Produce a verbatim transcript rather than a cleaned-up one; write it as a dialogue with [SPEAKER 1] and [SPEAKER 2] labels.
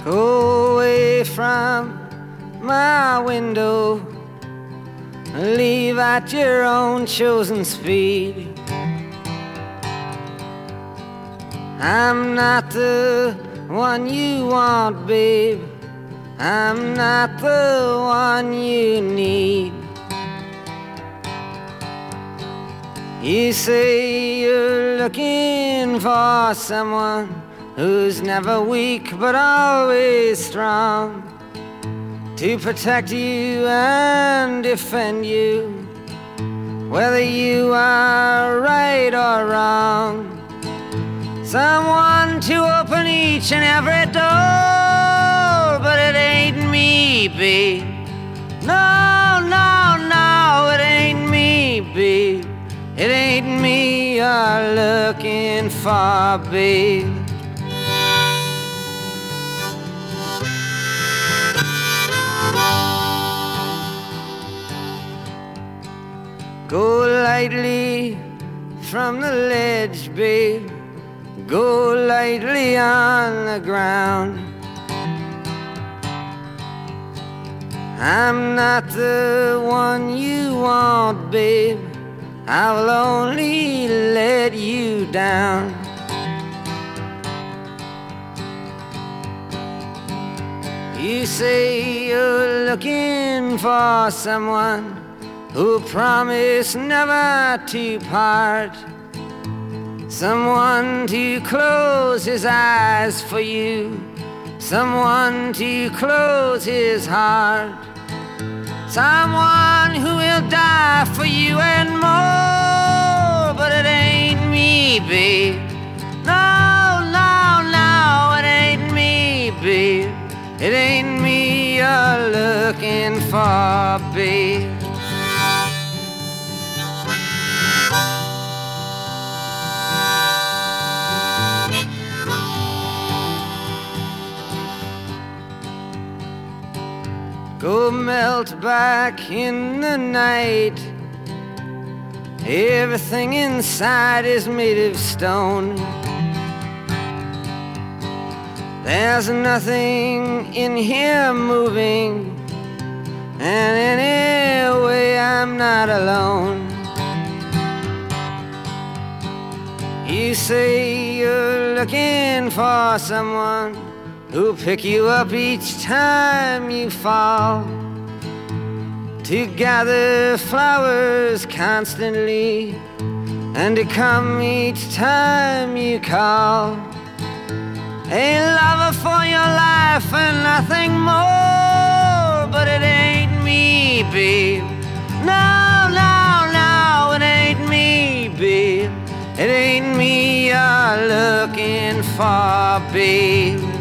[SPEAKER 1] Go away from my window, leave at your own chosen speed. I'm not the one you want, babe. I'm not the one you need. You say you're looking for someone who's never weak but always strong, to protect you and defend you, whether you are right or wrong. Someone to open each and every door, but it ain't me, babe. No, no, no, it ain't me, babe. It ain't me you're looking for, babe. Go lightly from the ledge, babe. Go lightly on the ground. I'm not the one you want, babe. I will only let you down. You say you're looking for someone who promised never to part, someone to close his eyes for you, someone to close his heart, someone who will die for you and more. But it ain't me, babe. No, no, no, it ain't me, babe. It ain't me you're looking for, babe. Go melt back in the night. Everything inside is made of stone. There's nothing in here moving, and anyway I'm not alone. You say you're looking for someone who'll pick you up each time you fall, to gather flowers constantly, and to come each time you call. A lover for your life and nothing more. But it ain't me, babe. No, no, no, it ain't me, babe. It ain't me you're looking for, babe.